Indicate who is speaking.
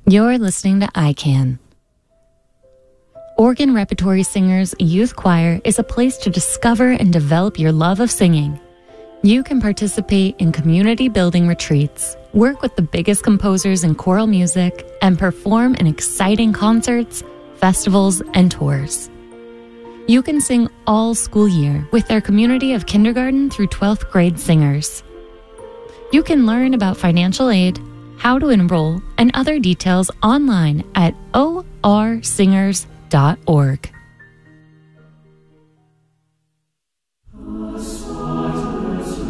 Speaker 1: You're listening to ICANN. Oregon Repertory Singers Youth Choir is a place to discover and develop your love of singing. You can participate in community building retreats, work with the biggest composers in choral music, and perform in exciting concerts, festivals, and tours. You can sing all school year with their community of kindergarten through 12th grade singers. You can learn about financial aid, how to enroll, and other details online at orsingers.org.